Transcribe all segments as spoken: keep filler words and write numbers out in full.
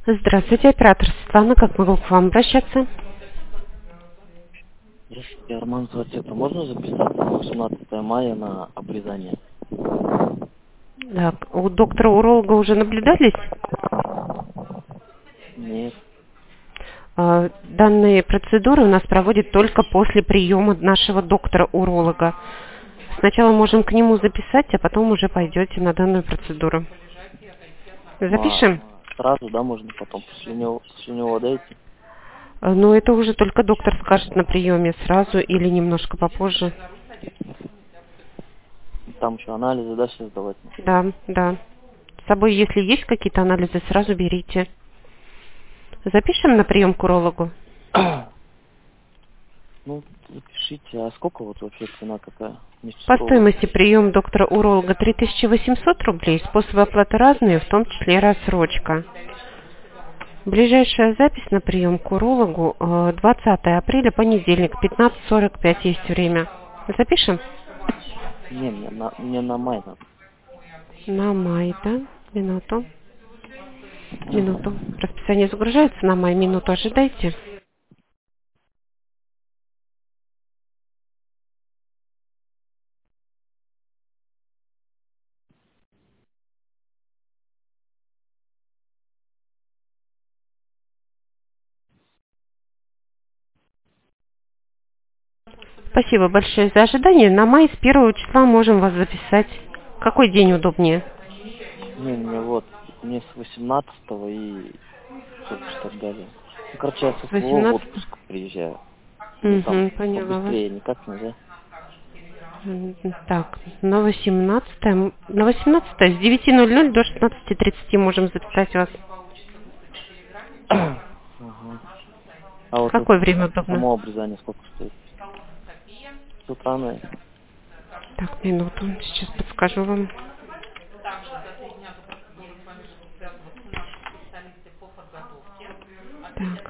Здравствуйте, оператор Светлана. Как могу к вам обращаться? Здравствуйте, Арман Золотец. Можно записаться на восемнадцатое мая на обрезание? Так, у доктора-уролога уже наблюдались? Нет. А, Данные процедуры у нас проводят только после приема нашего доктора-уролога. Сначала можем к нему записать, а потом уже пойдете на данную процедуру. Ну, Запишем? а сразу, да, можно потом после него, после него дайте? А, Но это уже только доктор скажет на приеме, сразу или немножко попозже. Там еще анализы, да, все сдавать? Да, да. С собой, если есть какие-то анализы, сразу берите. Запишем на прием к урологу? Ну, запишите. А сколько вот вообще цена какая? По Месяцевая? стоимости прием доктора-уролога три тысячи восемьсот рублей. Способы оплаты разные, в том числе рассрочка. Ближайшая запись на прием к урологу э, двадцатое апреля, понедельник, пятнадцать сорок пять есть время. Запишем? Не, мне на, мне на май надо. На май, да? Минуту. Минуту. Расписание загружается на май. Минуту ожидайте. Спасибо большое за ожидание. На май с первого числа можем вас записать. Какой день удобнее? Не, мне вот, мне с восемнадцатого и вот так далее. Ну, короче, я со С своего в восемнадцатого? отпуск приезжаю. Ну, там Угу, поняла вас. побыстрее никак нельзя. М, Так, на восемнадцатое, м, на восемнадцатое с девяти ноль ноль до шестнадцати тридцати можем записать вас. Ага. А В вот это какое время удобно? само обрезание сколько стоит? С утра, наверное. Так, минуту, сейчас подскажу вам. Так,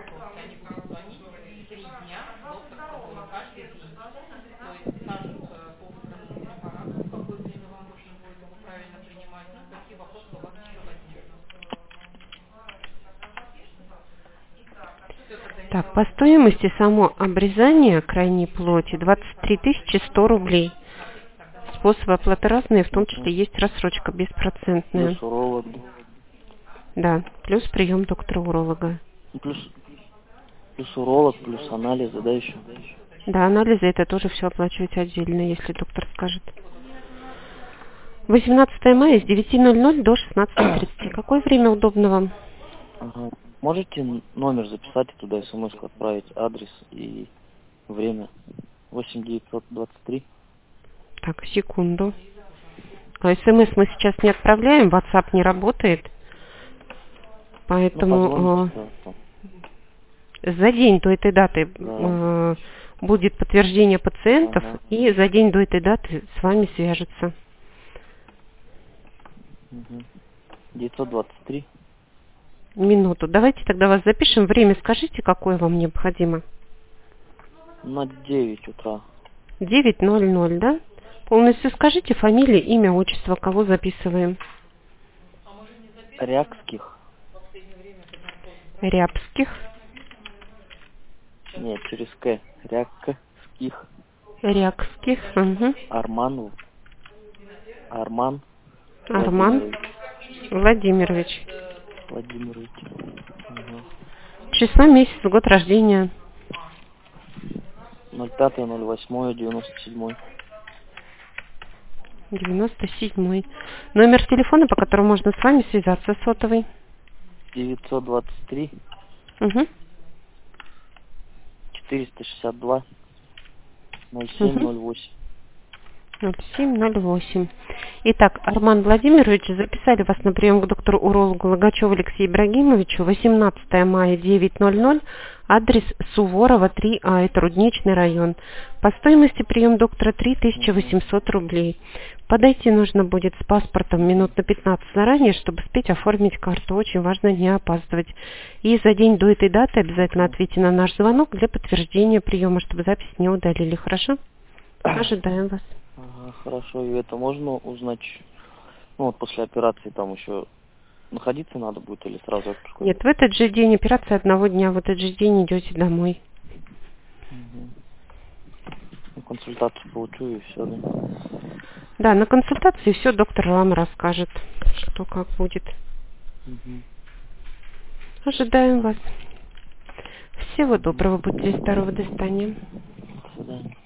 так, по стоимости само обрезание крайней плоти двадцать три тысячи сто рублей. Способы оплаты разные, в том Угу. числе есть рассрочка беспроцентная. Плюс уролог, да. Да, плюс прием доктора-уролога. Ну, Плюс, плюс уролог, плюс анализы, да, еще? Да, анализы это тоже все оплачивать отдельно, если доктор скажет. восемнадцатое мая с девяти ноль ноль до шестнадцати тридцати. Какое время удобно вам? Ага. Можете н- номер записать и туда смс отправить, адрес и время? восемь девятьсот двадцать три. Так, секунду. А СМС мы сейчас не отправляем, WhatsApp не работает, Ну, позвоните, поэтому да, там. э, за день до этой даты Да. э, будет подтверждение пациентов, Ага. и за день до этой даты с вами свяжутся. Угу. девятьсот двадцать три. Минуту. Давайте тогда вас запишем. Время скажите, какое вам необходимо. На девять утра. девять ноль ноль, да? Полностью скажите фамилия, имя, отчество, кого записываем. Рякских. Рябских. Нет, через К. Рякских. Рякских. Угу. Арман. Арман Арман Владимирович. Владимирович. Владимирович. Ага. Число, месяц, год рождения. ноль пятое ноль восьмое девяносто седьмой. девяносто седьмой. Номер телефона, по которому можно с вами связаться, сотовый. девятьсот двадцать три Угу. четыреста шестьдесят два ноль семь Угу. ноль восемь. ноль семь ноль восемь. Итак, Арман Владимирович, записали вас на прием к доктору-урологу Логачеву Алексею Ибрагимовичу восемнадцатое мая девять ноль ноль, адрес Суворова три А, это Рудничный район. По стоимости прием доктора три тысячи Угу. восемьсот рублей. Подойти нужно будет с паспортом минут на пятнадцать заранее, чтобы успеть оформить карту. Очень важно не опаздывать. И за день до этой даты обязательно ответьте на наш звонок для подтверждения приема, чтобы запись не удалили. Хорошо? Ожидаем вас. Ага, хорошо. И это можно узнать, ну вот после операции там еще находиться надо будет или сразу отпуск? Нет, в этот же день, операция одного дня, в этот же день идете домой. Угу. Ну, консультацию получу и все, да? Да, на консультации все доктор вам расскажет, что как будет. Угу. Ожидаем вас. Всего доброго, будьте здоровы, до свидания. До свидания.